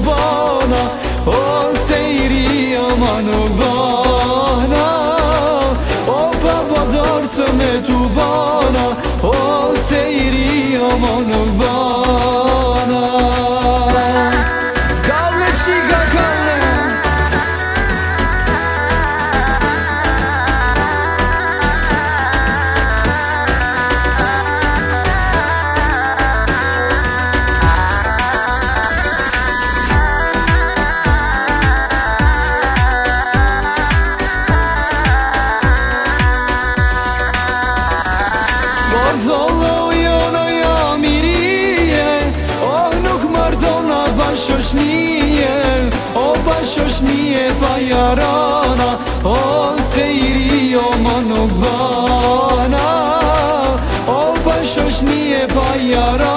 bana, o sejri aman nuk bana, o papador se me tu bana, o sejri aman nuk bana. Kalle qika kalle, Dhollo jono ja mirije, oh nuk mardona bashoshnije, o bashoshnije pa jarana, o sejri oma nuk bana, o bashoshnije pa jarana.